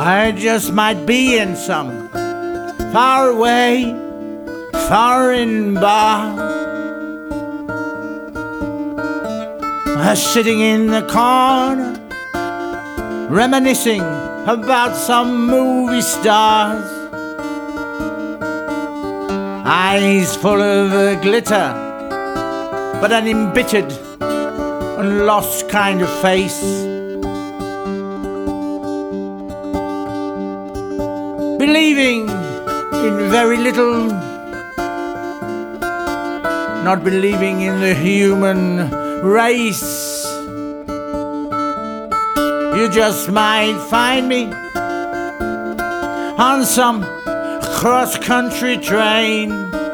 I just might be in some far away, foreign bar, sitting in the corner, reminiscing about some movie stars. Eyes full of glitter, but an embittered and lost kind of face. Believing in very little, not believing in the human race. You just might find me on some cross-country train,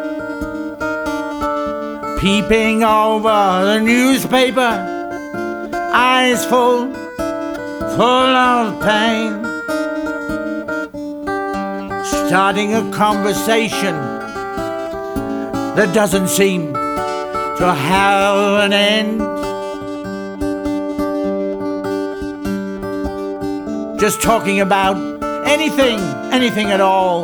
peeping over the newspaper, eyes full of pain, starting a conversation that doesn't seem to have an end. Just talking about anything at all.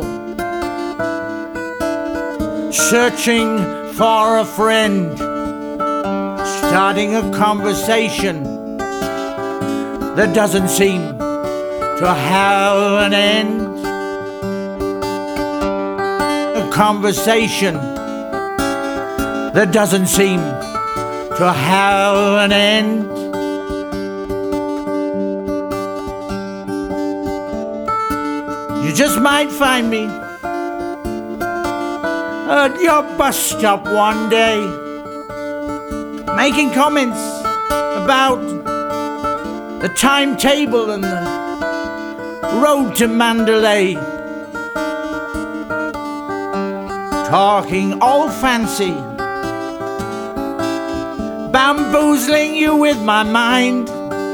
Searching for a friend, starting a conversation that doesn't seem to have an end. A conversation that doesn't seem to have an end. You just might find me at your bus stop one day, making comments about the timetable and the road to Mandalay, talking all fancy, bamboozling you with my mind,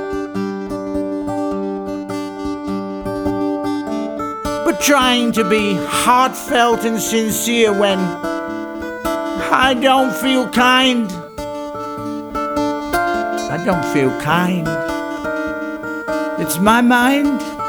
but trying to be heartfelt and sincere when I don't feel kind. I don't feel kind. It's my mind.